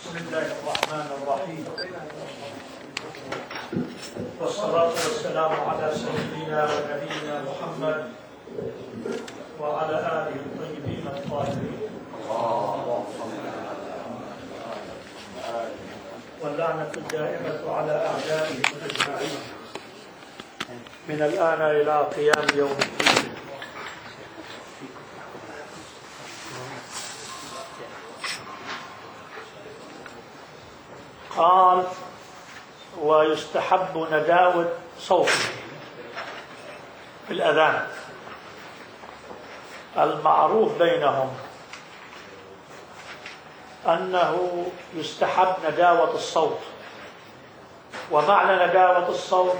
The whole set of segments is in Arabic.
بسم الله الرحمن الرحيم، والصلاة والسلام على سيدنا ونبينا محمد وعلى آله الطيبين الطاهرين، واللعنة الدائمة على أعدائهم أجمعين من الآن إلى قيام يوم الدين. قال: ويستحب نداوة صوته في الأذان. المعروف بينهم أنه يستحب نداوة الصوت، ومعنى نداوة الصوت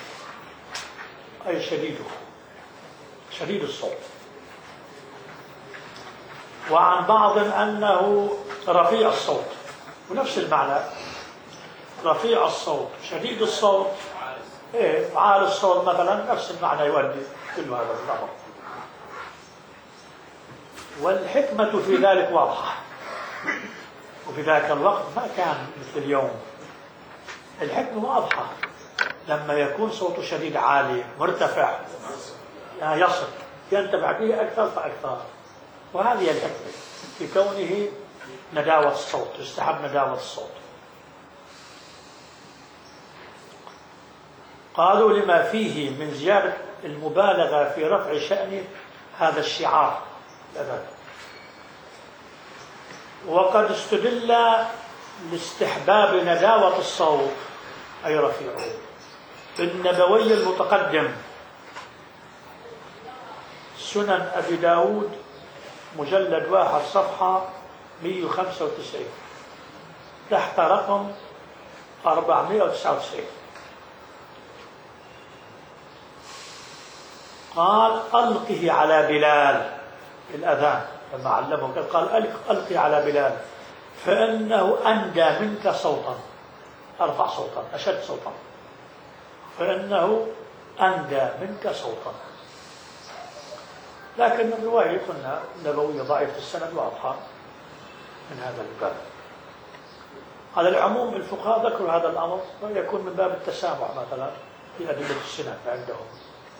أي شديد الصوت، وعن بعض أنه رفيع الصوت، ونفس المعنى رفيع الصوت شديد الصوت عال الصوت مثلا، نفس المعنى يؤدي كل هذا الأمر. والحكمة في ذلك واضحة، وفي ذاك الوقت ما كان مثل اليوم. الحكمة واضحة لما يكون صوته شديد عالي مرتفع يصل ينتفع به أكثر فأكثر، وهذه الحكمة في كونه نداوة الصوت، يستحب نداوة الصوت. قالوا لما فيه من زيادة المبالغة في رفع شأن هذا الشعار الأذان. وقد استدل لاستحباب نداوة الصوت أي رفيعه بالنبوي المتقدم سنن أبي داود مجلد 1 صفحة 195 تحت رقم 499. قال: ألقه على بلال الأذان، لما علمه قال: ألقي على بلال فإنه أندى منك صوتا، أرفع صوتا أشد صوتا، فإنه أندى منك صوتا. لكن الرواية قلنا النبوية ضعيفة السند واضحة من هذا الباب. على العموم الفقهاء ذكروا هذا الأمر ويكون من باب التسامح مثلا في أدلة السنن عندهم،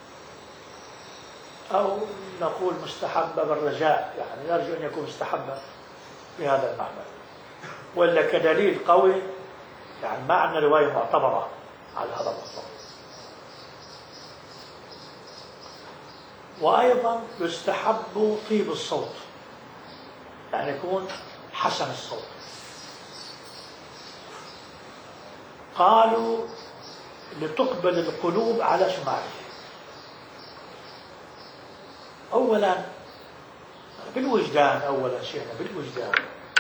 أو نقول مستحبة بالرجاء، يعني نرجو أن يكون مستحبة بهذا المعنى، ولا كدليل قوي يعني ما عندنا رواية معتبرة على هذا الموضوع. وأيضا يستحب طيب الصوت، يعني يكون حسن الصوت. قالوا لتقبل القلوب على سماعه. أولا بالوجدان، أولا شيئا بالوجدان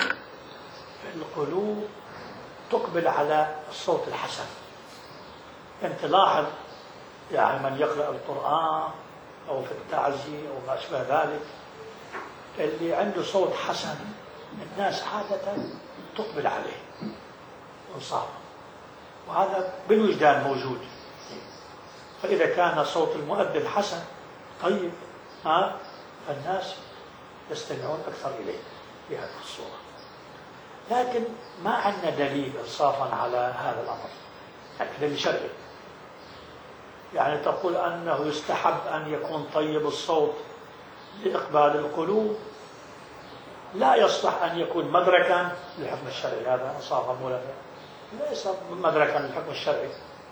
القلوب تقبل على الصوت الحسن. أنت لاحظ يعني من يقرأ القرآن أو في التعزي أو ما أشبه ذلك اللي عنده صوت حسن الناس عادة تقبل عليه وانصافا، وهذا بالوجدان موجود. فإذا كان صوت المؤذن حسن طيب فالناس يستمعون أكثر إليه بهذه الصورة. لكن ما عندنا دليل إنصافا على هذا الأمر، يعني دليل شرعي. يعني تقول أنه يستحب أن يكون طيب الصوت لإقبال القلوب، لا يصلح أن يكون مدركا للحكم الشرعي. هذا إنصافا مولانا ليس مدركا للحكم الشرعي.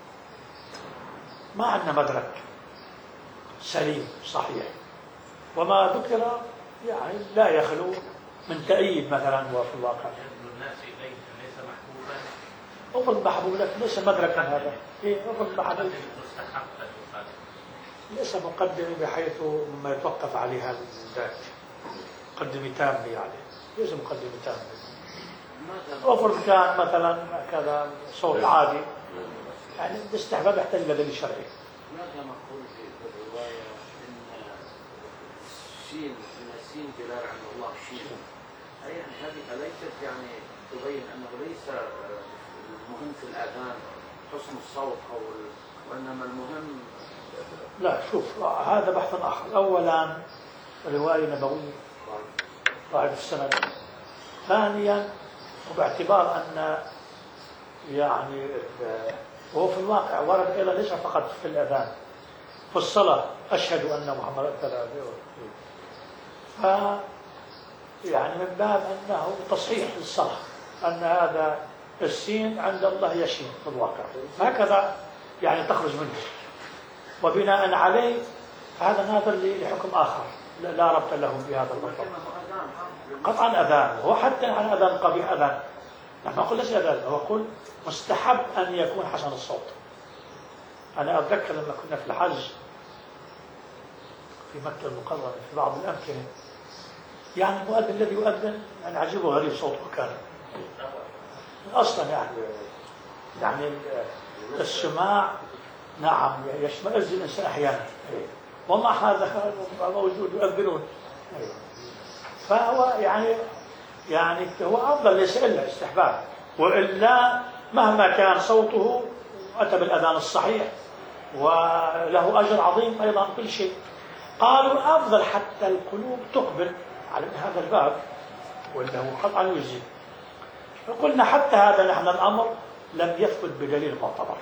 ما عندنا مدرك سليم صحيح، وما ذكر يعني لا يخلو من تأييد مثلا. وفي الواقع الناس ليس محبوبا، أفضل محبوب لكن ليس مدركا. هذا أفضل محبوب ليس مقدم بحيث ما يتوقف عليها الذات مقدم تام، يعني ليس مقدم تام. أفضل كان مثلا كذا صوت عادي، يعني الاستحباب يحتاج إلى دليل شرعي. ماذا مقول في الرواية إن السين من السين دلالة على الله شين، يعني هذه أليست يعني تبين أنه ليس المهم في الأذان حسن الصوت وإنما المهم؟ لا شوف، هذا بحث آخر. أولا رواية نبوية ضعيف السند. ثانيا وباعتبار أن يعني وهو في الواقع ورد أيضا ليس فقط في الأذان، في الصلاة أشهد أن محمد ف يعني من باب أنه تصحيح للصلاة، أن هذا السين عند الله يشين في الواقع، هكذا يعني تخرج منه. وبناء عليه هذا ناظر لحكم آخر لا ربط له بهذا المطلب. قطعا أذان، هو حتى عن أذان قبيح أذان، نحن نقول ليس أذان، هو يقول مستحب أن يكون حسن الصوت. أنا أتذكر لما كنا في الحج في مكة المكرمة في بعض الأمكنة، يعني المؤذن الذي يؤذن يعني عجيب غريب صوته كان أصلا يعني السماع نعم يشمئز الإنسان أحيانا، ومع هذا موجود يؤذنون. فهو يعني هو أفضل، ليس إلا استحباب، وإلا مهما كان صوته أتى بالأذان الصحيح وله أجر عظيم أيضا كل شيء. قالوا أفضل حتى القلوب تقبل على هذا الباب، وإنه قطعا يجزي. فقلنا حتى هذا نحن الأمر لم يثبت بدليل معتبر.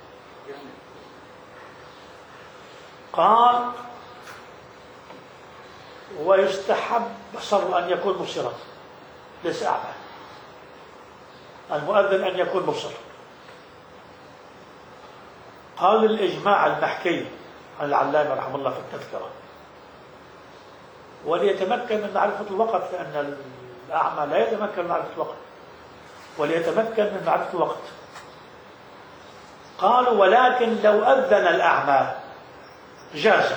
قال ويستحب بصر أن يكون مبصرا ليس أعمى، المؤذن أن يكون مبصر. قال الإجماع المحكي عن العلامة رحمه الله في التذكرة، وليتمكن من معرفة الوقت، لأن الأعمى لا يتمكن من معرفة الوقت، وليتمكن من معرفة الوقت. قالوا ولكن لو أذن الأعمى جاز،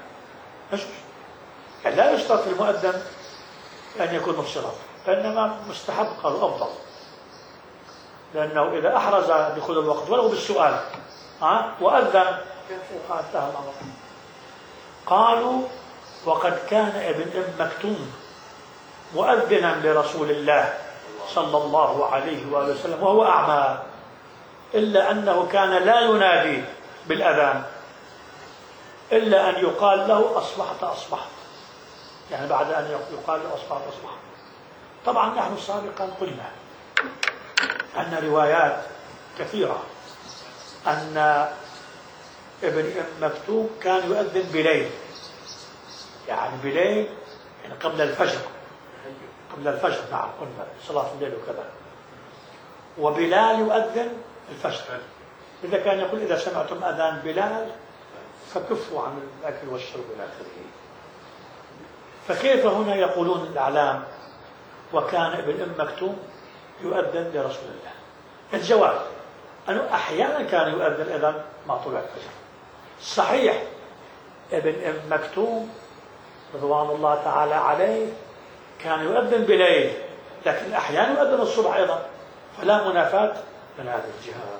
يعني لا يشترط المؤذن أن يكون مبصرا، إنما مستحب قالوا أفضل، لأنه إذا أحرز دخول الوقت ولو بالسؤال وأذن انتهى الأمر. قالوا وقد كان ابن مكتوم مؤذنا لرسول الله صلى الله عليه وآله وسلم وهو أعمى، إلا أنه كان لا ينادي بالأذان إلا أن يقال له أصبحت أصبحت، يعني بعد أن يقال له أصبحت أصبحت. طبعا نحن سابقا قلنا أن روايات كثيرة أن ابن مكتوم كان يؤذن بليل، يعني بليل يعني قبل الفجر، قبل الفجر نعم قلنا صلاة الليل وكذا. وبلال يؤذن الفجر، إذا كان يقول إذا سمعتم أذان بلال فكفوا عن الأكل والشرب إلى آخره. فكيف هنا يقولون الأعلام وكان ابن مكتوم يؤذن لرسول الله؟ الجواب أنه أحيانا كان يؤذن إذن مع طلوع الفجر. صحيح ابن مكتوم رضوان الله تعالى عليه كان يؤذن بليل، لكن أحيانا يؤذن الصبح أيضا، فلا منافاة من هذه الجهة.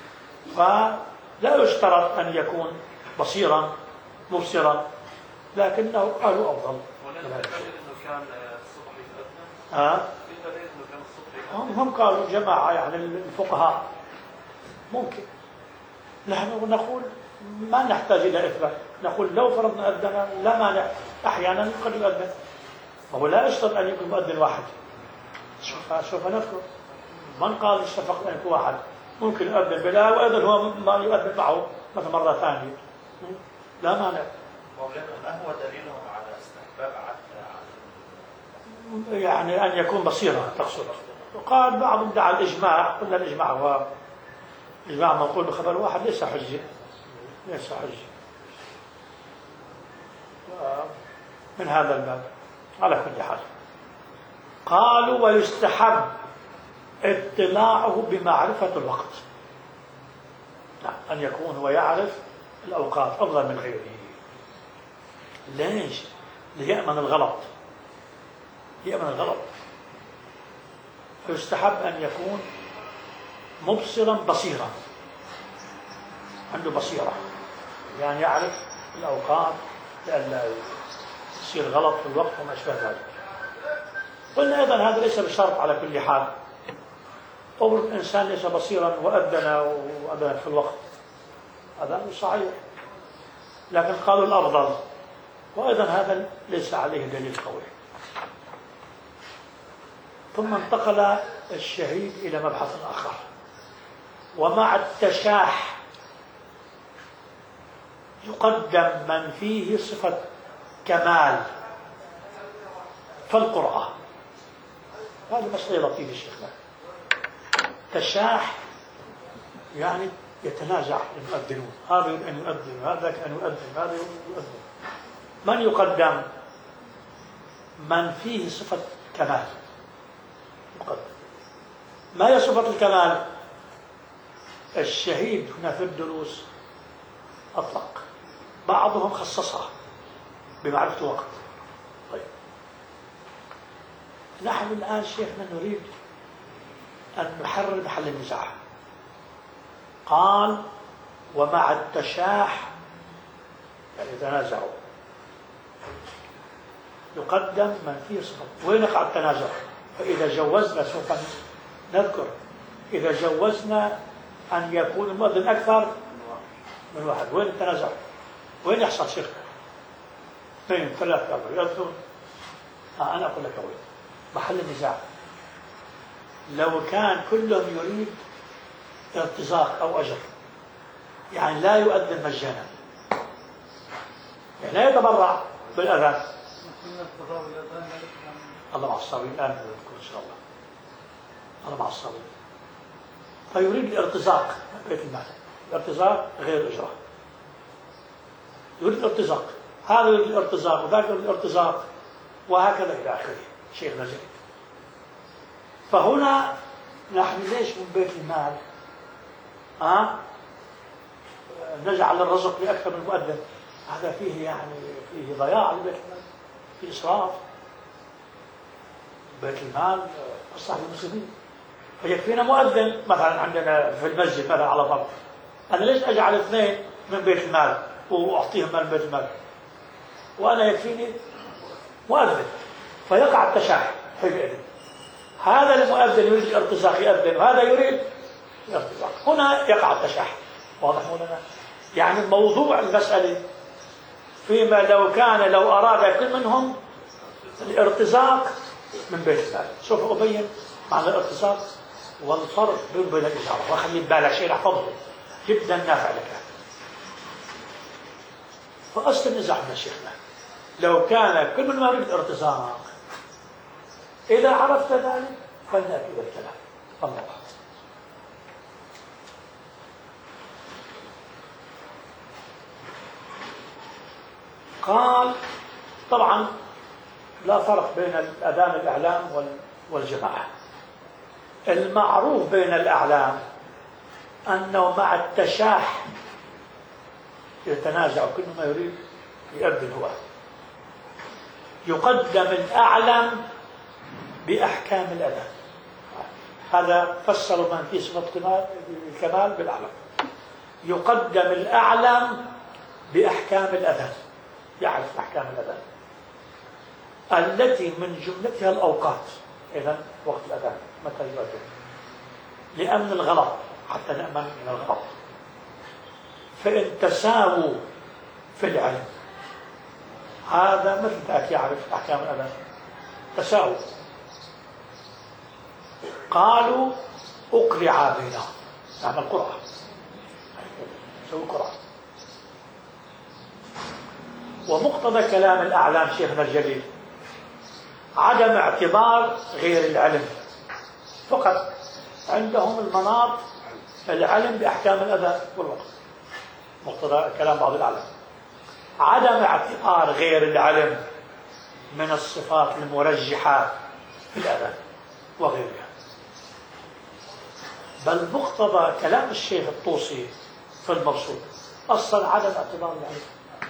فلا يشترط أن يكون بصيرا مبصرا، لكنه قالوا أفضل. كان الصبح يؤذن؟ في دليل انه كان الصبح يؤذن؟ هم قالوا جماعة يعني الفقهاء ممكن. نحن نقول ما نحتاج إلى إثبات، نقول لو فرضنا أذن لا مانع، أحيانا قد يؤذن، وهو لا يشترط أن يكون مؤذن واحد. سوف نذكر من قال اشتفق أن يكون واحد، ممكن يؤذن بلا وأيضا هو ما يؤذن معه مثل مرة ثانية، لا مانع. ما هو دليلهم على استحباب يعني أن يكون بصيرا تقصد؟ وقال بعضهم دعا الإجماع، قلنا الإجماع هو إجماع منقول بخبر واحد ليس حجة، ليس حجة. من هذا الباب على كل حال قالوا ويستحب اطلاعه بمعرفة الوقت، أن يكون هو يعرف الأوقات أفضل من غيره. ليش؟ ليأمن الغلط، يأمن الغلط. فيستحب أن يكون مبصرا بصيرا، عنده بصيرة، يعني يعرف الأوقات لألا يصير غلط في الوقت وما أشبه ذلك. قلنا أيضا هذا ليس بشرط على كل حال، أو الإنسان ليس بصيرا وأذن في الوقت، هذا مش صحيح، لكن قالوا الأفضل، وأيضا هذا ليس عليه دليل قوي. ثم انتقل الشهيد إلى مبحث آخر. ومع التشاح يقدم من فيه صفة كمال فالقرآن. هذه مسألة لطيفة شيخنا. تشاح يعني يتنازع المؤذنون، هذا يريد أن يؤذن وهذا أن يؤذن هذا يؤذن. من يقدم؟ من فيه صفة كمال يقدم. ما هي صفة الكمال؟ الشهيد هنا في الدروس أطلق، بعضهم خصصها بمعرفة الوقت. طيب نحن الآن شيخنا نريد أن نحرر محل النزاع. قال ومع التشاح يعني يتنازعوا يقدم من فيه صفة. وين يقع التنازع؟ فإذا جوزنا سوف نذكر إذا جوزنا أن يكون المؤذن أكثر من واحد، وين التنازع؟ وين يحصل شرك؟ 2 3 4 يؤذن. أنا أقول لك وين محل النزاع. لو كان كلهم يريد ارتزاق أو أجر، يعني لا يؤذن مجانا، يعني لا يتبرع بالأذان. الله مع الصابرين الآن نذكر إن شاء الله. الله مع الصابرين. فيريد الارتزاق من بيت المال. الارتزاق غير أجرة. يريد الارتزاق، هذا يريد الارتزاق وذاك يريد الارتزاق وهكذا إلى آخره. شيخنا جيد. فهنا نحن ليش من بيت المال نجعل الرزق لأكثر من المؤذن؟ هذا فيه يعني فيه ضياع لبيت المال، فيه إسراف. بيت المال مصلحة المسلمين. فيكفينا مؤذن مثلا عندنا في المسجد مثلا على فرض، أنا ليش أجعل 2 من بيت المال وأعطيهم من بيت المال وأنا يكفيني مؤذن؟ فيقع التشاح حينئذ. هذا المؤذن يريد الارتزاق يؤذن وهذا يريد الارتزاق، هنا يقع التشاح. واضح مولانا؟ يعني موضوع المسألة فيما لو أراد كل منهم الارتزاق من بيت المال. سوف أبين معنى الارتزاق والفرق بين الإجارة، وخلي بالك شيء احفظه جدا نافع لك. فأصل النزاع من شيخنا لو كان كل من يريد الارتزاق، إذا عرفت ذلك فلنأتي بالكلام. الله قال طبعا لا فرق بين الأذان الإعلام والجماعة. المعروف بين الأعلام أنه مع التشاح يتنازع كل ما يريد يؤذن هو. يقدم الأعلم بأحكام الأذان. هذا فسر من في صفة الكمال بالأعلم. يقدم الأعلم بأحكام الأذان، يعرف أحكام الأذان التي من جملتها الأوقات. إذن وقت الأذان متى يؤذن لأمن الغلط، حتى نأمن من الغلط. فإن تساووا في العلم، هذا مثل ذاك يعرف أحكام الأذان، تساووا. قالوا أقرع بينهم، نعمل قرعة، سوي قرعة. ومقتضى كلام الأعلام شيخنا الجليل عدم اعتبار غير العلم، فقط عندهم المناط العلم بأحكام الأذان والوقت. مقتضى كلام بعض الأعلام عدم اعتبار غير العلم من الصفات المرجحة في الأذان وغيرها. بل مقتضى كلام الشيخ الطوسي في المرصود أصلا عدم اعتبار العلم،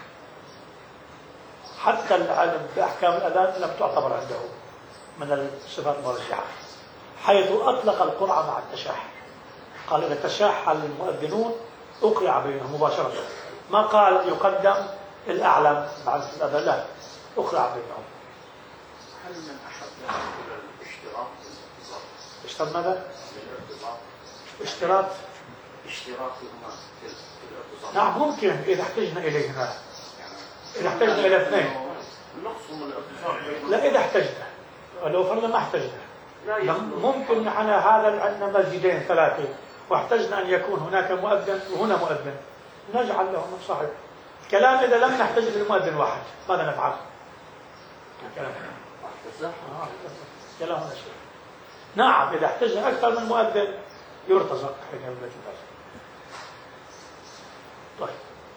حتى العلم بأحكام الأذان لم تعتبر عنده من الصفات المرجحة، حيث أطلق القرعة مع التشاح. قال إذا تشاح المؤذنون أقرع بينهم مباشرة، ما قال يقدم الأعلم مع الأذان، لا، أقرع بينهم. هل من أحد إلى الاشتراك بالارتباط؟ اشتراط ماذا؟ بالارتباط. اشتراطهما في الارتباط. نعم ممكن إذا احتجنا إليهما، إذا احتجنا إلى 2. نقص من الارتباط. لا إذا احتجنا، ولو فرضا ما احتجنا ممكن نحن هذا عندنا مسجدين 3 واحتجنا أن يكون هناك مؤذن وهنا مؤذن، نجعل لهم صاحب كلام. إذا لم نحتج للمؤذن واحد ماذا نفعل؟ كلام شيء. نعم، إذا احتجنا أكثر من مؤذن يرتزق حين يولد الناس. طيب،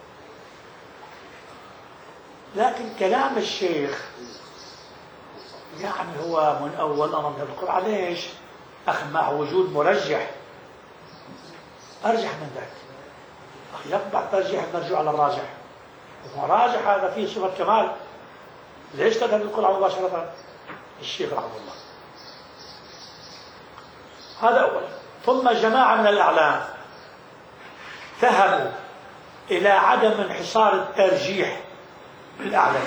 لكن كلام الشيخ يعني هو من أول أمر من القرآن. ليش؟ مع وجود مرجح أرجح من ذاك، يقبع ترجيح المرجوع على الراجح، وراجح هذا فيه صفة كمال. ليش تذهب القرآن مباشرة؟ الشيخ رحمه الله. هذا أول. ثم جماعة من الأعلام ذهبوا إلى عدم انحصار الترجيح بالأعلام.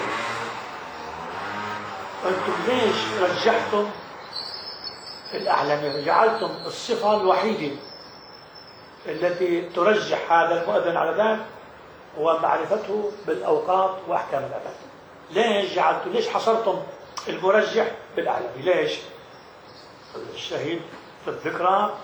أنتم ليش رجحتم الأعلام؟ جعلتم الصفة الوحيدة التي ترجح هذا المؤذن على ذاك هو معرفته بالأوقات وأحكام الأذان. ليش حصرتم المرجح بالأعلام؟ ليش؟ الشهيد في الذكرى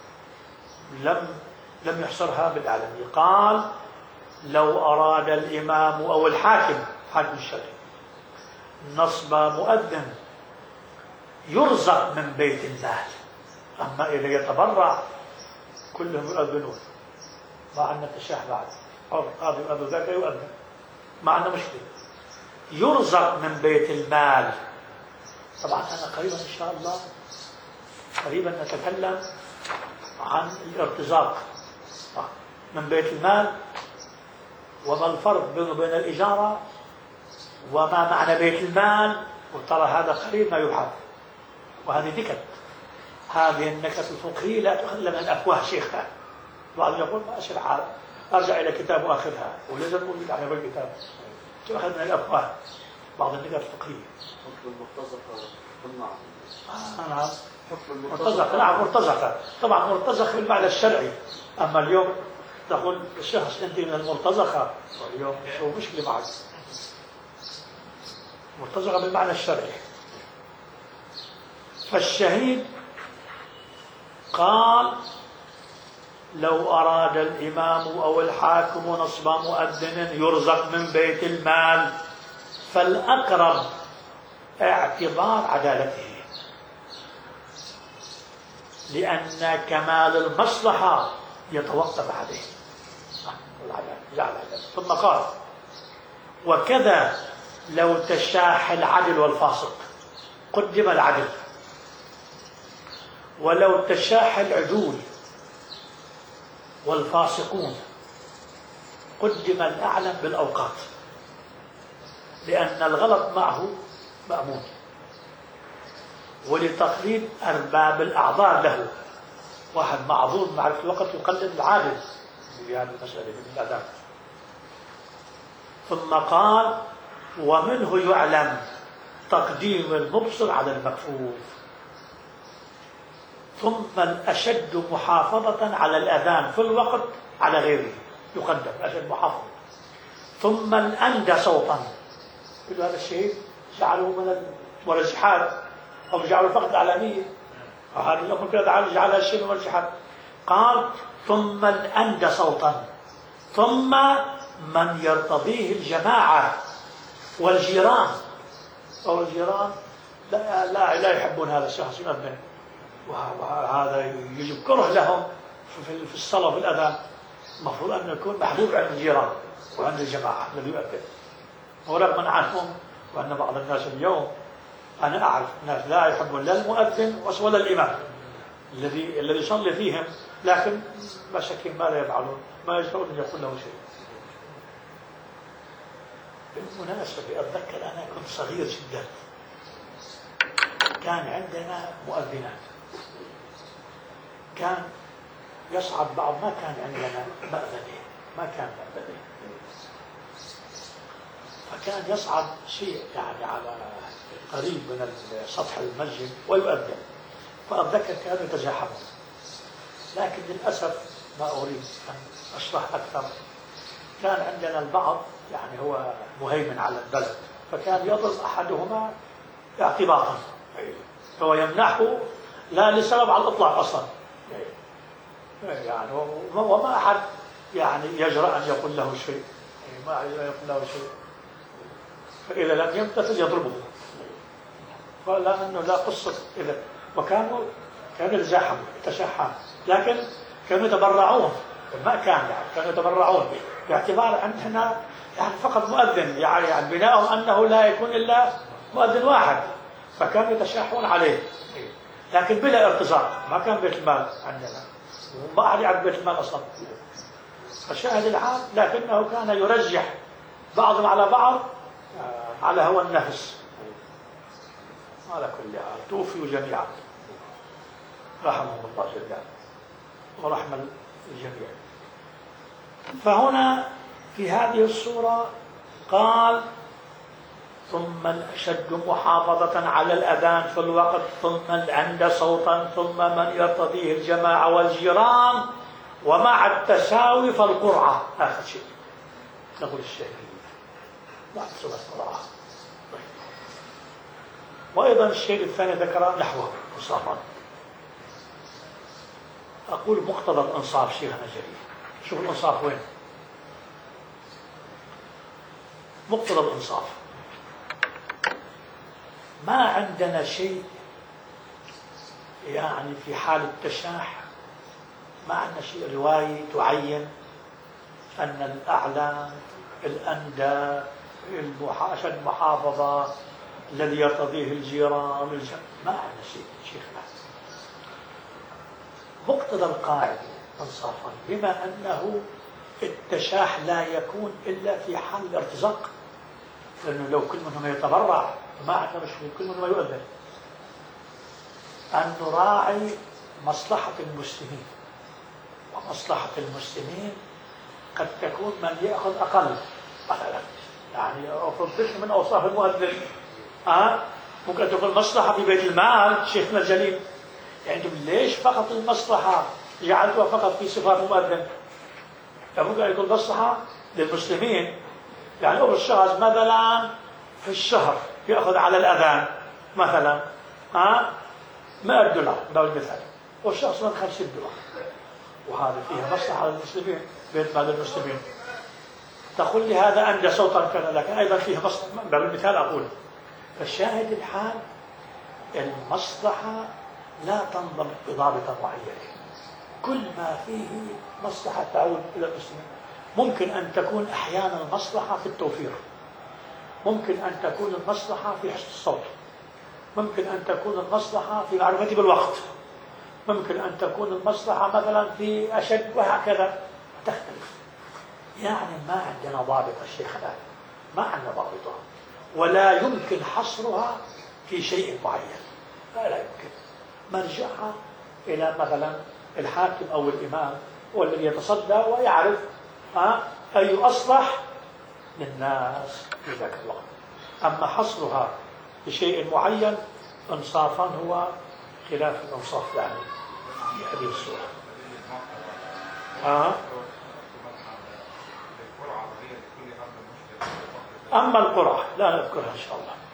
لم يحصرها بالأعلام. قال لو أراد الإمام أو الحاكم الشرعي نصب مؤذن يرزق من بيت المال، أما إذا يتبرع كلهم يؤذنون ما عندنا تشاح بعد، هذا يؤذن ذاك يؤذن، ما عندنا مشكلة. يرزق من بيت المال. طبعا أنا قريبا إن شاء الله قريبا نتكلم عن الارتزاق من بيت المال، وما الفرق بينه وبين الإجارة، وما معنى بيت المال. وترى هذا قريب ما يبحث، وهذه نكت. هذه النكت الفقهية لا تؤخذ من الأفواه شيخها. بعض يقول ما أشر حال أرجع إلى كتاب وآخذها، ولازم نقول يعني بالكتاب تؤخذ من الأفواه بعض النكت الفقهية. حكم المرتزقة بالنعم. نعم، مرتزقة. نعم، مرتزقة. طبعا مرتزقة بالمعنى الشرعي. أما اليوم تقول الشخص أنت من المرتزقة، واليوم شو مشكلة معك؟ مرتزقة بالمعنى الشرعي. فالشهيد قال لو أراد الإمام أو الحاكم نصب مؤذن يرزق من بيت المال فالأقرب اعتبار عدالته، لأن كمال المصلحة يتوقف عليه. ثم قال وكذا لو تشاح العدل والفاسق قدم العدل، ولو تشاح العدول والفاسقون قدم الأعلم بالأوقات، لأن الغلط معه مأمون، ولتقليد أرباب الأعذار له. واحد معذور معرفة الوقت يقلد العادل في هذه المسألة من الأداب. ثم قال ومنه يعلم تقديم المبصر على المكفوف. ثم الأشد محافظة على الأذان في الوقت على غيره يقدم أشد محافظة. ثم الأندى صوتا، كل هذا الشيء جعله من المرجحات أو جعله فقط الإعلامية، وهذه الأمر كلها جعلها الشيء من المرجحات. قال ثم الأندى صوتا، ثم من يرتضيه الجماعة والجيران، أو الجيران لا يحبون هذا الشخص يؤذن، وهذا يجب كره لهم في الصلاة وفي الأذان. المفروض أن يكون محبوب عند الجيران وعند الجماعة الذي يؤذن. ورغم عنهم وأن بعض الناس اليوم أنا أعرف الناس لا يحبون لا المؤذن ولا الإمام الذي يصلي فيهم، لكن مشاكل ماذا يفعلون؟ ما يشعرون أن يقول له شيء. بالمناسبة أتذكر أنا كنت صغير جدا، كان عندنا مؤذنات، كان يصعد بعض، ما كان عندنا مأذنة، ما كان مأذنة، فكان يصعد شيء يعني على قريب من سطح المسجد ويؤذن، فأتذكر كانوا يتزاحمون. لكن للأسف ما أريد أن أشرح أكثر، كان عندنا البعض يعني هو مهيمن على البلد، فكان يضرب أحدهما اعتباطا، فهو يمنحه لا لسبب على الإطلاق أصلا يعني، وما أحد يعني يجرأ أن يقول له شيء، ما يجرأ أن يقول له شيء، فإذا لم يمتثل يضربه. لأنه لا قصة إذا، وكانوا يتزاحموا يتشحن، لكن كانوا يتبرعون، ما كان يعني كانوا يتبرعون باعتبار أننا يعني فقط مؤذن، يعني بناءهم أنه لا يكون إلا مؤذن واحد، فكانوا يتشاحون عليه، لكن بلا ارتزاق. ما كان بيت المال عندنا، وما أحد يعرف بيت المال أصلا. فالشاهد العام لكنه كان يرجح بعضهم على بعض على هوى النفس. على كل حال توفوا جميعا، رحمهم الله جميعا ورحم الجميع. فهنا في هذه الصورة قال: ثم الأشد محافظة على الأذان في الوقت، ثم الأندى صوتا، ثم من يرتضيه الجماعة والجيران، ومع التساوي فالقرعة. آخر شيء نقول الشيء بعد صورة القرعة. وأيضا الشيء الثاني ذكر نحوه إنصافا. أقول مقتضى الإنصاف شيخنا الجليل. شوف الإنصاف وين؟ مقتضى الإنصاف. ما عندنا شيء يعني في حال التشاح، ما عندنا شيء رواية تعين أن الأعلى الأندى أشد محافظة الذي يرتضيه الجيران، ما عندنا شيء شيخنا. مقتضى القاعدة انصافا، بما أنه التشاح لا يكون إلا في حال الارتزاق، لأنه لو كل منهم يتبرع ما عندنا مشكلة، كل منهم يؤذن. أن نراعي مصلحة المسلمين، ومصلحة المسلمين قد تكون من يأخذ أقل مثلا، يعني ضمن من أوصاف المؤذن ممكن تكون مصلحة في بيت المال شيخنا الجليل. يعني ليش فقط المصلحة جعلتها فقط في صفات المؤذن؟ ممكن يكون مصلحة للمسلمين، يعني أول الشخص مثلا في الشهر يأخذ على الأذان مثلا $100 بالمثال، والشخص من $50، وهذا فيها مصلحة للمسلمين، بيت مال المسلمين. تقول لي هذا أندى صوتا كذا، لكن أيضا فيها مصلحة بالمثال أقول. فالشاهد الحال المصلحة لا تنضبط بضابط معين، كل ما فيه مصلحة تعود إلى المسلمين. ممكن أن تكون أحيانا المصلحة في التوفير، ممكن أن تكون المصلحة في حسن الصوت، ممكن أن تكون المصلحة في معرفتي بالوقت، ممكن أن تكون المصلحة مثلا في أشد، وهكذا تختلف. يعني ما عندنا ضابط الشيخنا، ما عندنا ضابطها، ولا يمكن حصرها في شيء معين، لا يمكن. مرجعها إلى مثلا الحاكم أو الإمام هو الذي يتصدى ويعرف أي أصلح للناس في ذاك الوقت. أما حصرها بشيء معين إنصافا هو خلاف الإنصاف يعني في هذه الصورة. أما القرعة لا نذكرها إن شاء الله.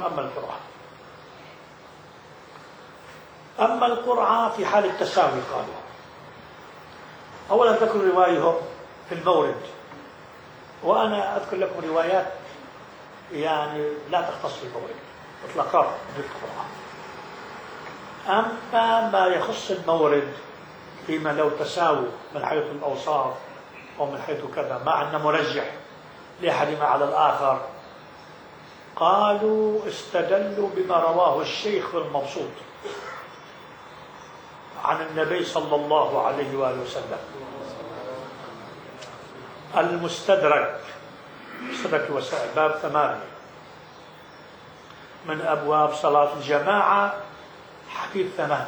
أما القرعة في حال التساوي قالوا. أولا ذكروا روايهم في المورد، وأنا أذكر لكم روايات يعني لا تختص بالمورد إطلاقا بالقرعة. أما ما يخص المورد فيما لو تساووا من حيث الأوصاف أو من حيث كذا، ما عندنا مرجح لأحدهما على الآخر، قالوا استدلوا بما رواه الشيخ المبسوط عن النبي صلى الله عليه وآله وسلم، المستدرك وسائل باب 8 من أبواب صلاة الجماعة، حديث 8.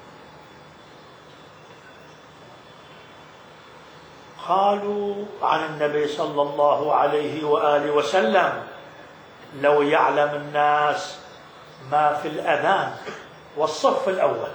قالوا عن النبي صلى الله عليه وآله وسلم: لو يعلم الناس ما في الأذان والصف الأول،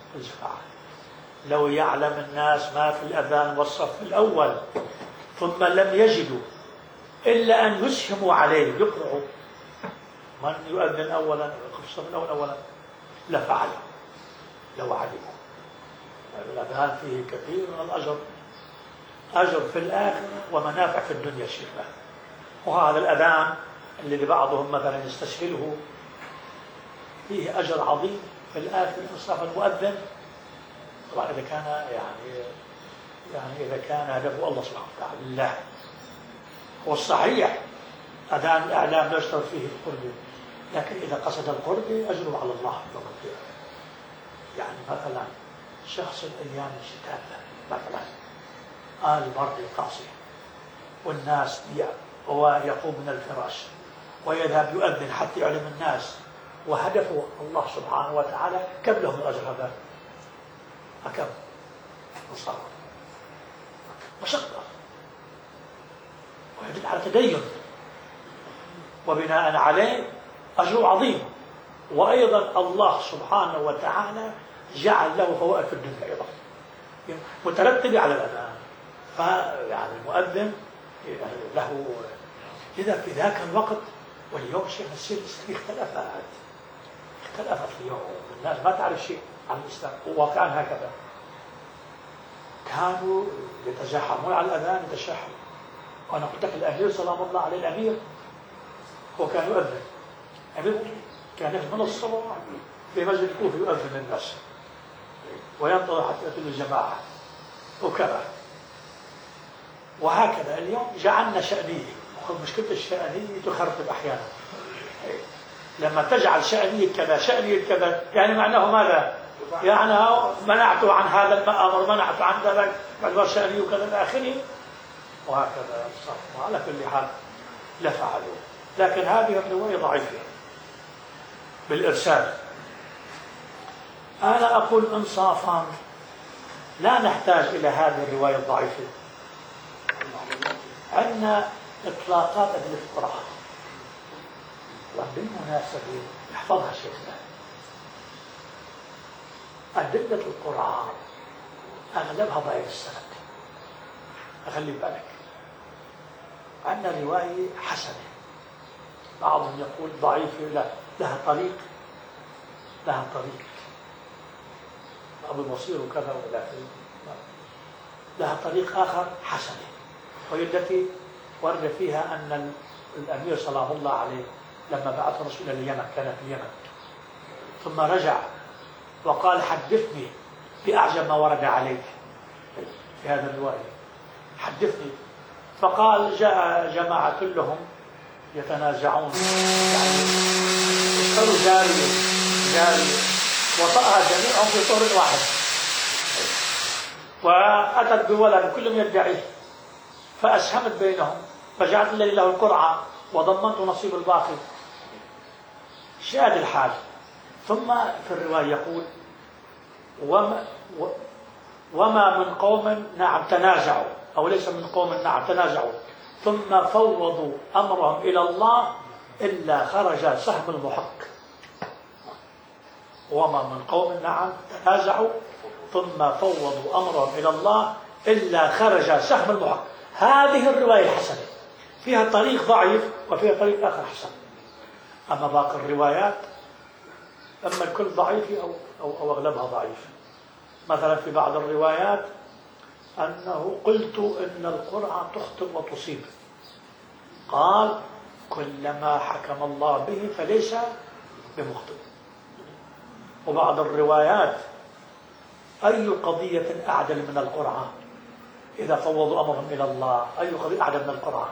لو يعلم الناس ما في الأذان والصف الأول ثم لم يجدوا إلا أن يسهموا عليه يقرأوا من يؤذن أولا الصف الأول أولا لفعل. لو علموا. الأذان فيه كثير من الأجر، أجر في الآخرة ومنافع في الدنيا شيخنا. وهذا الأذان اللي بعضهم مثلا يستشهله فيه أجر عظيم في الآخرة إنصاف المؤذن. طبعا إذا كان يعني إذا كان هدفه الله سبحانه وتعالى لله. هو الصحيح أذان الإعلام لا يشترط فيه القرب، لكن إذا قصد القرب أجره على الله يوم القيامة. يعني مثلا شخص الأيام الشتاء مثلا البرد القاسي والناس ويقوم من الفراش ويذهب يؤذن حتى يعلم الناس وهدفه الله سبحانه وتعالى، كم له من أجر هذا؟ أكم؟ مصاب مشقة، ويدل على تدين، وبناء عليه أجر عظيم. وأيضا الله سبحانه وتعالى جعل له فوائد في الدنيا أيضا مترتبة على الأذان. فيعني المؤذن له إذا في ذاك الوقت. واليوم شيء السير الإسلامي اختلفت اليوم، الناس ما تعرف شيء عن الإسلام. وكان هكذا، كانوا يتزاحمون على الأذان يتشاحمون. وأنا قلت لك الأمير سلام الله عليه، الأمير هو كان يؤذن، أمير كان من الصبح في مسجد الكوفة يؤذن الناس وينتظر حتى يأتي الجماعة وكذا. وهكذا اليوم جعلنا شأنية. مشكلة الشأنية تخرب أحيانا. لما تجعل شأنية كذا شأنية كذا، يعني معناه ماذا؟ يعني منعته عن هذا المأمر، منعته عن ذلك، بعد شأنية وكذا إلى آخره. وهكذا صار. وعلى كل حال لا فعلوا. لكن هذه الرواية ضعيفة بالإرسال. أنا أقول إنصافا لا نحتاج إلى هذه الرواية الضعيفة. عندنا إطلاقات أدلة القرآن، وبالمناسبة احفظها شيخنا. أدلة القرآن أغلبها ضعيف السند. أخلي بالك، عندنا رواية حسنة، بعضهم يقول ضعيفة، لا لها طريق، أبو البصير وكذا ولا لها طريق آخر حسنة، وهي التي ورد فيها أن الأمير سلام الله عليه لما بعث رسول اليمن كان في اليمن، ثم رجع وقال حدثني بأعجب ما ورد عليك في هذا الرواية، حدثني. فقال جاء جماعة كلهم يتنازعون، يعني اشتروا جارية وطأها جميعهم في طور واحد، وأتت بولد كلهم يدعيه، فأسهمت بينهم فجعلت لي له القرعة وضمنت نصيب الباقي. شاهد الحال. ثم في الرواية يقول وما من قوم نعم تنازعوا، أو ليس من قوم نعم تنازعوا ثم فوضوا أمرهم إلى الله إلا خرج سهم المحق. وما من قوم نعم تنازعوا ثم فوضوا أمرهم إلى الله إلا خرج سهم المحق. هذه الرواية الحسنة فيها طريق ضعيف وفيها طريق آخر حسن. أما باقي الروايات أما الكل ضعيف أو أغلبها ضعيف. مثلا في بعض الروايات أنه قلت إن القرعة تخطئ وتصيب، قال كلما حكم الله به فليس بمخطئ. وبعض الروايات أي قضية أعدل من القرعة إذا فوضوا أمرهم إلى الله، أي قضية أعدل من القرعة.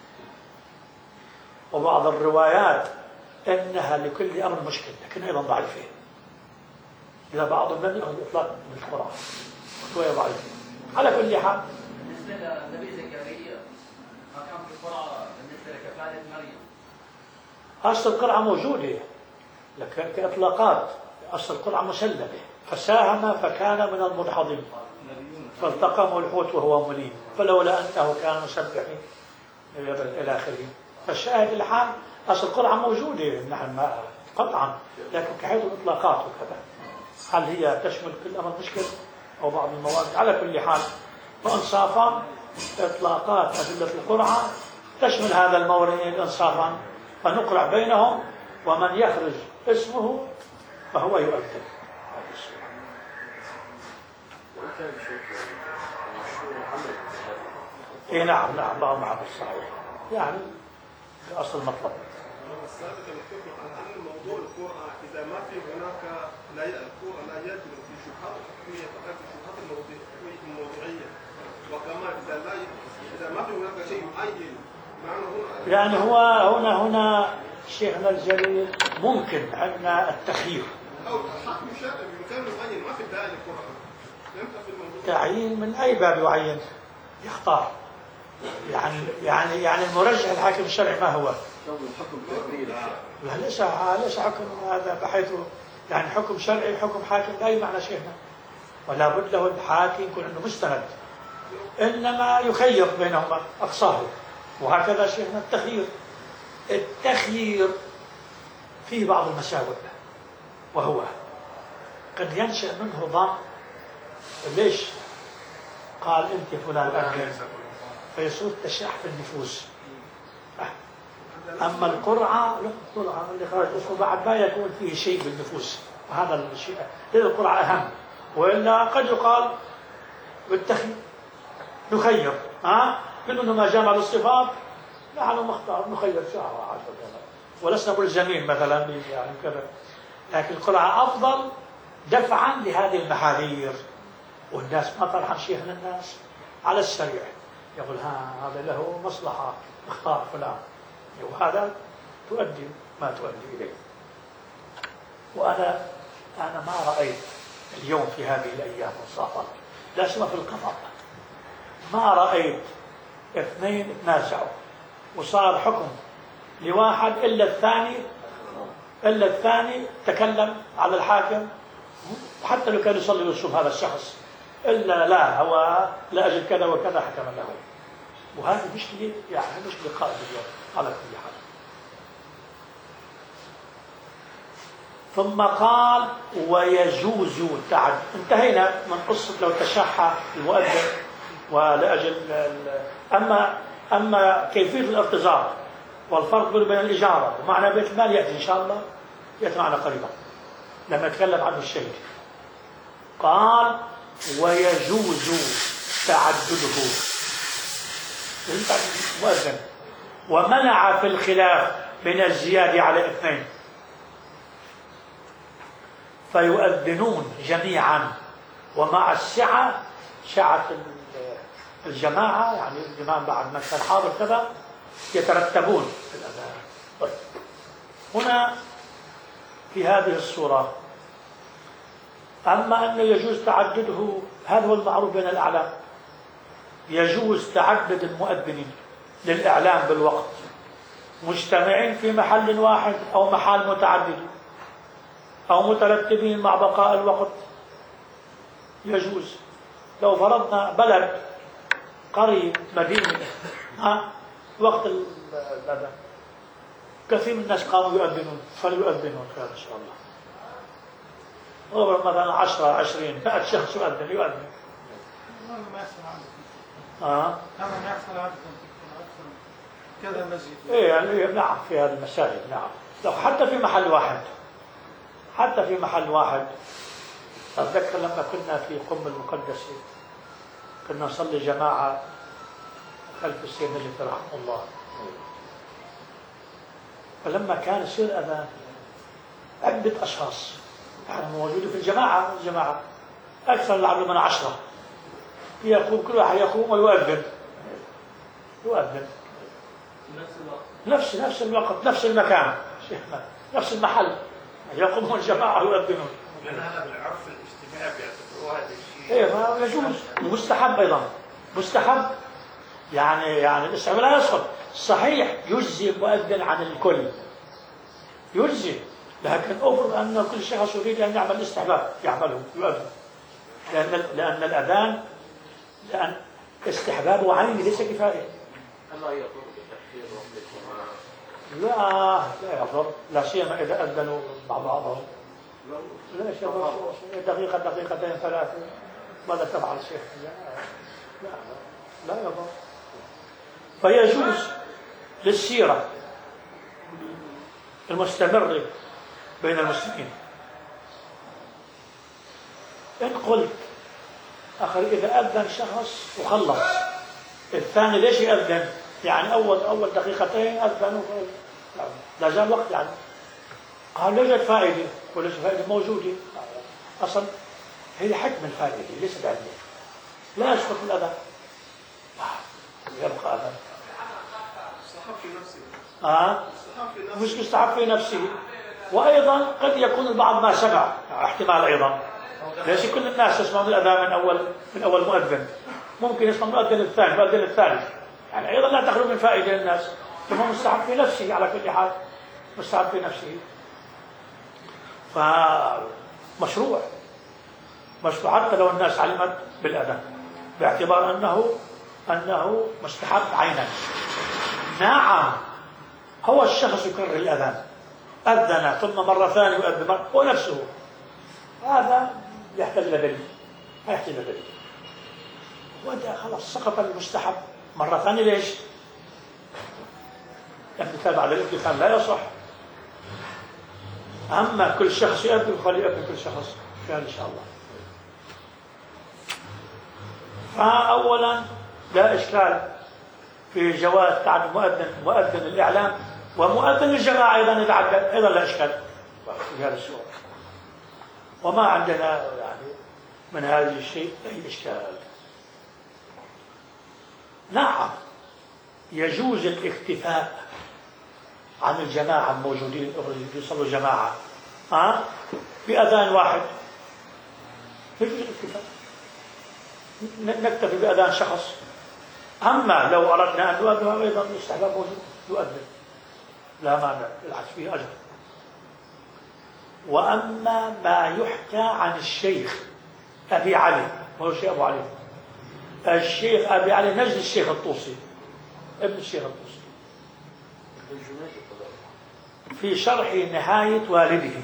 وبعض الروايات إنها لكل أمر مشكل لكن أيضا ضعيفة، إذا بعضهم لم يأخذ إطلاق بالقرعة رواية ضعيفة. على كل حال بالنسبة للنبي زكريا ما كان في القرعة بالنسبة لكفالة مريم، أصل القرعة موجودة لكن كإطلاقات، أصل القرعة مسلمة، فساهم فكان من المدحضين فالتقمه الحوت وهو مليم فلولا أنه كان مسبحا إلى آخره. فالشاهد الحال أصل القرعة موجودة نحن قطعا، لكن كحيث الإطلاقات وكذا هل هي تشمل كل أمر مشكل أو بعض المواد. على كل حال وإنصافا إطلاقات أدلة القرعة تشمل هذا المورد إنصافا، فنقرع بينهم ومن يخرج اسمه فهو يؤدب. اي نعم نعم الله معه الصحيح يعني في اصل المطلب. السابق نتفق على ان موضوع القرآن اذا ما في هناك القرآن لا يدخل في شبهات الحكميه فقط في شبهات الموضوعيه، وكمان اذا ما في هناك شيء معين يعني هو هنا شيخنا الجليل ممكن عندنا التخيير او الحكم شرعي بمكان معين ما في داعي للقرآن. تعيين من اي باب يعين يختار يعني المرجح الحاكم الشرعي ما هو؟ لا ليس حكم هذا بحيث يعني حكم شرعي حكم حاكم لا معنى شيخنا، ولا بد له الحاكم يكون عنده مستند، انما يخير بينهما اقصاه. وهكذا شيخنا التخيير فيه بعض المساوئ، وهو قد ينشأ منه ظن ليش قال انت فلان أمين فيصير تشرح في النفوس. اما القرعه اللي خرج اسمه بعد ما يكون فيه شيء بالنفوس، وهذا الشيء القرعه اهم، والا قد يقال بالتخيير نخير بدون ما جمع الصفات نحن مختار نخير شهر 10 ولسنا ملزمين مثلا يعني كذا، لكن القرعه افضل دفعا لهذه المحاذير. والناس ما طرحا شيخنا الناس على السريع يقول هذا له مصلحه اختار فلان، وهذا تؤدي ما تؤدي اليه. وانا ما رايت اليوم في هذه الايام والصافات لا سيما في القضاء ما رايت اثنين تنازعوا وصار حكم لواحد الا الثاني تكلم على الحاكم، حتى لو كان يصلي الصبح هذا الشخص الا لا هو لا اجل كذا وكذا حكم له. وهذه مشكله مشكله قائمه اليوم على كل حال. ثم قال ويجوز انتهينا من قصه لو تشحى المؤذن ولاجل اما كيفيه الارتزاق والفرق بين الاجاره ومعنى بيت المال ياتي ان شاء الله ياتي معنا قريبا لما يتكلم عنه الشهيد. قال ويجوز تعدده مؤذن، ومنع في الخلاف من الزيادة على 2 فيؤذنون جميعا، ومع السعة سعة الجماعة يعني الإمام بعد ما كان حاضر كذا يترتبون في الأذان. هنا في هذه الصورة أما أنه يجوز تعدده هذا هو المعروف بين الأعلام، يجوز تعدد المؤذنين للإعلام بالوقت مجتمعين في محل واحد أو محال متعدد أو مترتبين مع بقاء الوقت. يجوز لو فرضنا بلد قريب مدينة وقت الأذان كثير من الناس قاموا يؤذنون فليؤذنون خير إن شاء الله. مثلا 10 20 100 شخص يؤذن ما يحصل عندكم هذا ما يحصل عندكم كذا مسجد يعني نعم في هذه المساجد نعم. لو حتى في محل واحد أتذكر لما كنا في قم المقدسة كنا نصلي جماعة خلف السيد نجف رحمه الله، فلما كان يصير أذان عدة أشخاص يعني موجودين في الجماعة أكثر لعله من 10 يقوم كل واحد يقوم ويؤذن نفس الوقت نفس المكان نفس المحل يقومون الجماعة ويؤذنون. لأن هذا بالعرف الاجتماعي بيعتبروه هذا الشيء ما يجوز مستحب أيضا مستحب يعني الاستعمال لا يسقط. صحيح يجزي المؤذن عن الكل يجزي، لكن أفرض أن كل شخص يريد أن يعمل الاستحباب يعمله يؤذن، لأن الأذان لأن استحبابه عيني ليس كفاية. ألا يضر بتأخير وقت الجماعة؟ لا يضر، لا سيما إذا أذنوا مع بعضهم. لا دقيقة دقيقتين 3 ماذا تفعل شيخ؟ لا يضر. فيجوز للسيرة المستمرة بين المسلمين. إن قلت آخر إذا أذن شخص وخلص، الثاني ليش يأذن؟ يعني أول دقيقتين أذن لا زال وقت يعني. قال لا يوجد فائدة، وليس فائدة موجودة أصلا، هي حكم الفائدة ليس بعلمية، لا يسقط الأذان، يبقى أذان. مستحب في نفسه. مش مستحب في نفسه، وأيضا قد يكون البعض ما سمع، احتمال أيضا، ليس كل الناس يسمعون الأذان من أول مؤذن، ممكن يسمع المؤذن الثاني، المؤذن الثالث، يعني أيضا لا تخلو من فائدة للناس، فهو مستحب في نفسه على كل حال، مستحب في نفسه. فمشروع حتى لو الناس علمت بالأذان، باعتبار أنه مستحب عينا. نعم، هو الشخص يكرر الأذان، أذن ثم مرة ثانية يؤذن مرة، هو نفسه، هذا يحتاج إلى دليل، ما يحتاج إلى دليل، وده خلاص سقط المستحب مرة ثانية. ليش؟ الامتثال على الامتثال لا يصح. أما كل شخص يؤذن فليؤذن كل شخص، إن شاء الله. فأولا لا إشكال في جواز تعدد مؤذن الإعلام ومؤذن الجماعة أيضا يتعدد، أيضا لا إشكال في هذا السؤال، وما عندنا يعني من هذا الشيء أي إشكال. نعم، يجوز الاكتفاء عن الجماعة الموجودين يصلوا جماعة بأذان واحد، يجوز الاكتفاء، نكتفي بأذان شخص. أما لو أردنا أن نؤذن أيضا الاستحباب موجود، يؤذن لا مانع، بالعكس فيه أجر. وأما ما يحكى عن الشيخ أبي علي، وهو الشيخ أبو علي، الشيخ أبي علي نجد الشيخ الطوسي، ابن الشيخ الطوسي، في شرح نهاية والده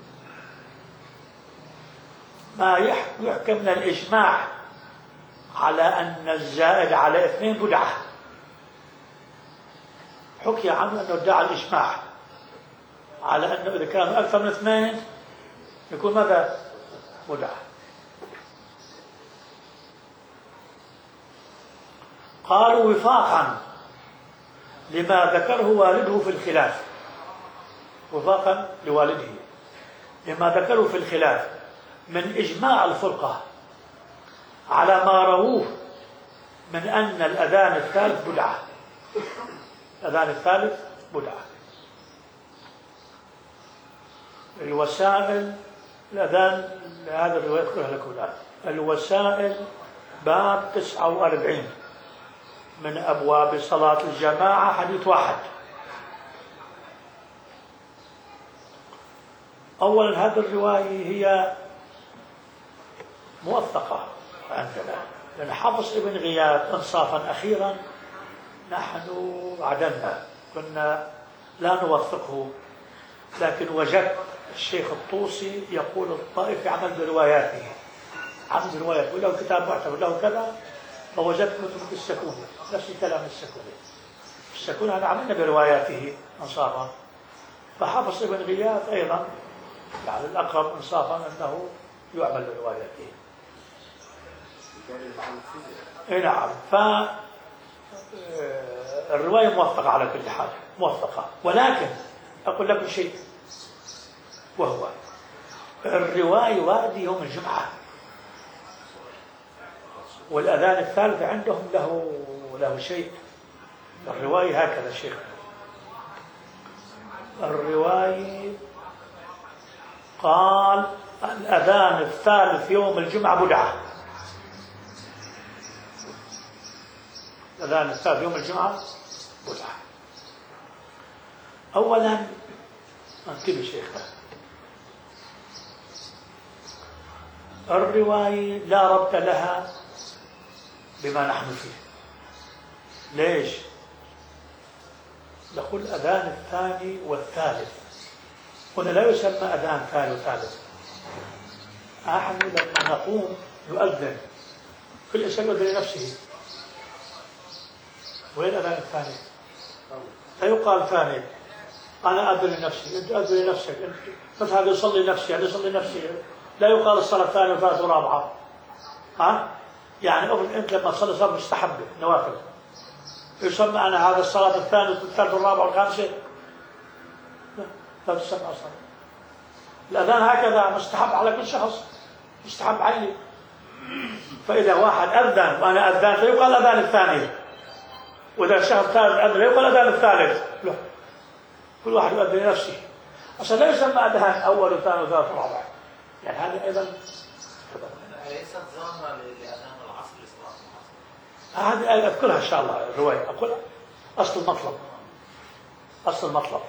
ما يحكى من الإجماع على أن الزائد على 2 بدعة. حكي عنه أنه ادعى الإجماع على أنه إذا كانوا أكثر من 2 يكون ماذا؟ بدعة. قالوا وفاقا لما ذكره والده في الخلاف، وفاقا لوالده لما ذكره في الخلاف من إجماع الفرقة على ما رووه من أن الأذان الثالث بدعة، الأذان الثالث بدعة. الوسائل الأذان، هذا الرواية أذكرها لكم الآن، الوسائل باب 49 من أبواب صلاة الجماعة، حديث 1. أولا هذه الرواية هي موثقة عندنا، لأن حفص ابن غياث إنصافا أخيرا نحن عدمنا، كنا لا نوثقه، لكن وجدت الشيخ الطوسي يقول الطائفي عمل برواياته، عمل برواياته، وله كتاب معتبر له كذا، فوجدت مثل السكوني نفس الكلام السكوني هذا عملنا برواياته إنصافا. فحفص ابن غياث أيضا يعني الأقرب إنصافا أنه يعمل برواياته. نعم، فالرواية موثقة على كل حال، موثقة، ولكن أقول لكم شيء، وهو الرواية واردة يوم الجمعة، والأذان الثالث عندهم له شيء. الرواية هكذا الشيخ، الرواية قال الأذان الثالث يوم الجمعة بدعة، الأذان الثالث يوم الجمعة بدعة. أولا انتبه شيخ، الرواية لا ربط لها بما نحن فيه. ليش؟ نقول الأذان الثاني والثالث، هنا لا يسمى أذان ثاني وثالث. نحن لما نقوم يؤذن كل إنسان يؤذن لنفسه، وين الأذان الثاني؟ لا يقال ثاني، أنا أذن لنفسي، أنت أذن لنفسك، مثل هذا يصلي نفسي، هذا يصلي نفسي، لا يقال الصلاة الثانية وثالثة ورابعة. يعني أنت لما تصلي صلاة مستحبة نوافل يسمى أنا هذا الصلاة الثانية والثالثة والرابعة والخامسة؟ لا تسمى أصلا. الأذان هكذا مستحب على كل شخص، مستحب عيني. فإذا واحد أذن وأنا أذان فيقال الأذان الثاني، وإذا الشخص الثالث أذن فيقال الأذان الثالث. لا، كل واحد يؤذن لنفسه. أصلا لا يسمى أذان أول وثاني وثالث ورابع. يعني هذا أيضا ليست ظاهرة لأذان العصر لصلاة العصر. هذه أذكرها إن شاء الله الرواية، أقول أصل المطلب، أصل المطلب.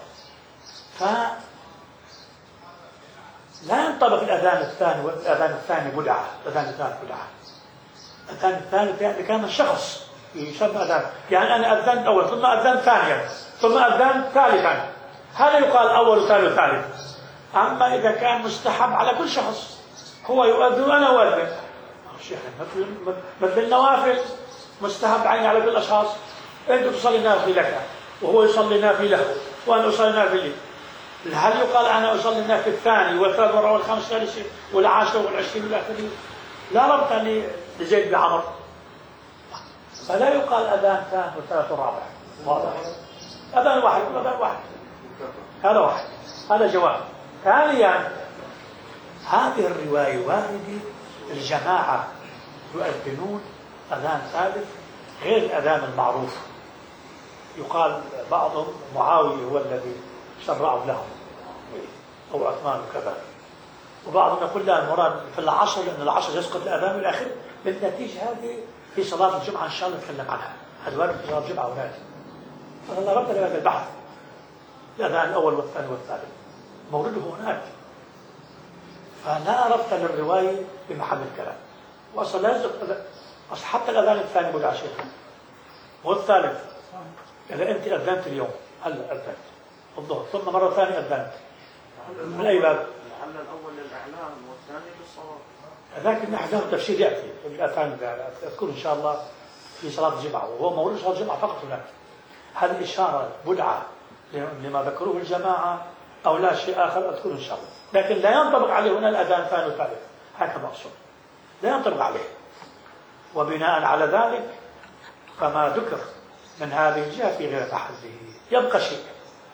لا ينطبق الأذان الثاني والأذان الثاني بدعة، الأذان الثاني بدعة. الأذان الثالث يعني كان الشخص يسمى أذان، يعني أنا أذنت أول ثم أذنت ثانيا ثم أذنت ثالثا، هذا يقال أول وثاني وثالث. أما إذا كان مستحب على كل شخص، هو يؤذن وأنا أؤذن، شيخ مثل النوافل مستحب عيني على كل الأشخاص. أنت تصلي نافلة لك وهو يصلي نافلة وأنا أصلي نافلة، هل يقال أنا أصلي النافلة الثاني والثالث والخامس والسادس والعاشر والعشرين والثلاثين؟ لا ربط لزيد بعمر، فلا يقال أذان ثاني والثالث والرابع. واضح؟ أذان واحد وأذان واحد، هذا واحد، هذا جواب. ثانيا هذه الرواية واردة الجماعة يؤذنون أذان ثالث غير الأذان المعروف. يقال بعضهم معاوية هو الذي شرعه لهم أو عثمان وكذا، وبعضهم يقول لا المراد في العصر لأن العصر يسقط الأذان إلى آخره. بالنتيجة هذه في صلاة الجمعة إن شاء الله نتكلم عنها، هذا وارد في صلاة الجمعة هناك. فالله ربط لهذا البحث، الأذان الأول والثاني والثالث مورده هناك، فلا ربط للرواية بمحل الكلام. وأصلا لا أصل حتى الأذان الثاني بدعة شيخ والثالث. إذا أنت أذنت اليوم هلا أذنت الظهر ثم مرة ثانية أذنت من أي باب؟ لعل الأول للإعلام والثاني للصلاة. هذاك النحو له تفسير يأتي الأذان أذكره إن شاء الله في صلاة الجمعة، وهو مورد صلاة الجمعة فقط هناك. هذه إشارة بدعة لما ذكروه الجماعة أو لا شيء آخر أذكره إن شاء الله، لكن لا ينطبق عليه هنا الأذان الثاني والثالث، هكذا مقصود لا ينطبق عليه. وبناء على ذلك فما ذكر من هذه الجهة في غير محله. يبقى شيء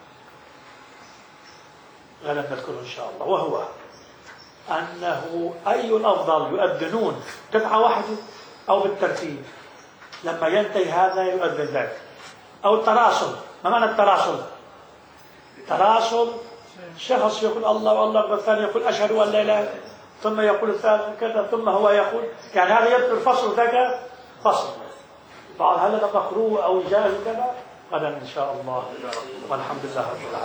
غدا نذكره إن شاء الله، وهو أنه أي الأفضل يؤذنون دفعة واحدة أو بالترتيب؟ لما ينتهي هذا يؤذن ذاك، أو التراصل. ما معنى التراصل؟ تراصل شخص يقول الله والله والثاني يقول أشهد أن لا إله، ثم يقول الثالث كذا، ثم هو يقول، يعني هذا يبدو الفصل ذاك فصل. بعض هذا مكروه أو جائز كذا غدا إن شاء الله، والحمد لله رب العالمين.